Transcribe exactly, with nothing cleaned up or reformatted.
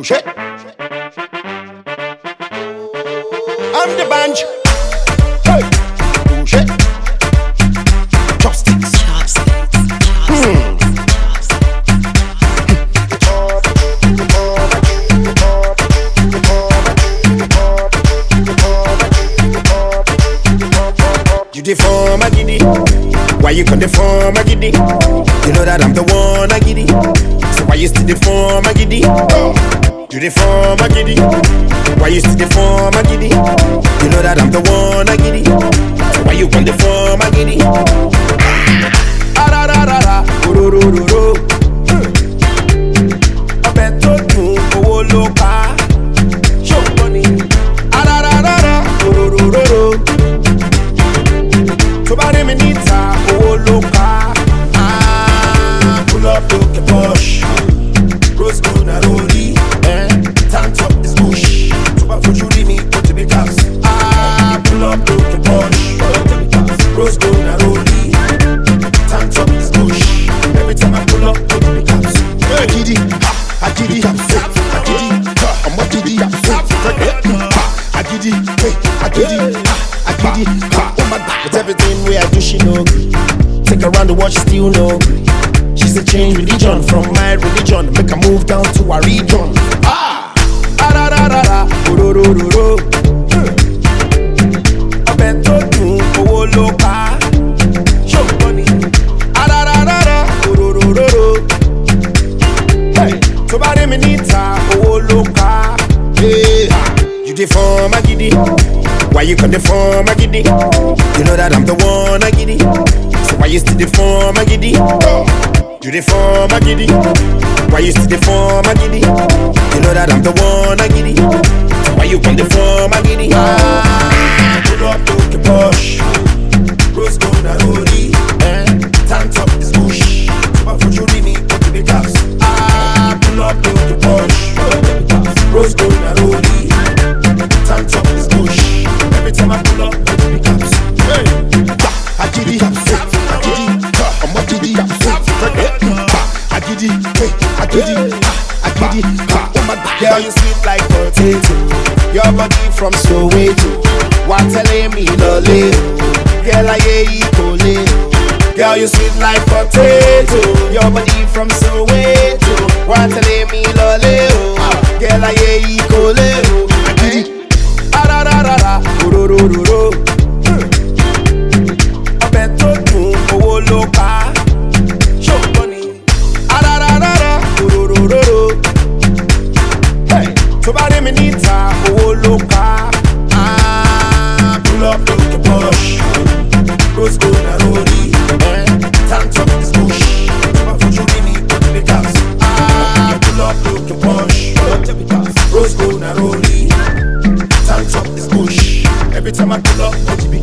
Boucher. I'm the bunch. Hey, Boucher. Chopsticks. Hmm. You deform a giddy. Why you can deform a giddy? You know that I'm the one a giddy. So why you still deform a giddy? You deform a giddy. Why you still deform a giddy? You know that I'm the one a giddy. So why you can deform a giddy? Ah da da da da, ro ro ro ro. I bet to do owó ló pa. Show money. Ah da da da da, ro ro ro ro. Somebody me need ta owó ló pa. Ah, pull up, look at Porsche. Rose gold na rollie. Eh, tank top is bush. Super for you me go to the caps. Ah, pull up, look at Porsche. Rose gold na rollie. Tank top is bush. Every time I pull up, go to the caps. Hey, giddy, ha, giddy, ha, giddy, ha, I'm a giddy, ha, ha, giddy, hey, a giddy, ha, giddy, ha. Oh my God, with everything we I do, she know. Take her around the world, she still know. She's a change religion from my religion. Make her move down to our region. Ah, ah da da da da, ro ro ro ro. I bet to do owó ló pa. Show money. Ah da da da da, ro ro ro ro. Hey, somebody me need ta owó ló pa. Yeah, you deform a giddy. Why you can deform a giddy? You know that I'm the one a giddy. So why you still deform a giddy? You deform a giddy. Why you still deform a giddy? You know that I'm the one a giddy. So why you can deform a giddy? Ah, pull up, look at Porsche. Rose gold na rollie. Eh, tank top is bush. Super for you me go to the caps. Ah, pull up, look at Porsche. Rose gold na rollie. Tank top is bush. Every time I pull up, go to the caps. Hey, I giddy, I giddy, I'm a giddy, I giddy, hey, I giddy, I giddy, oh my God. Girl, you sweet like potato. Your body from Soweto. What telling me lolly? Girl, I hear you calling. Girl, you sweet like potato. Your body from Soweto. What telling me lolly? Girl, I hear you calling. I giddy. Ah da da da da, ro ro ro ro. I bet to do owó ló pa. Show money. Ah da da da da, ro ro ro ro. Hey, somebody me need ta owó ló pa. Ah, pull up, look at Porsche. Rose gold na rollie. Eh, tank top is bush. Super for you me go to the caps. Ah, pull up, look at Porsche. Rose gold na rollie. Tank top is bush. Every time I pull up,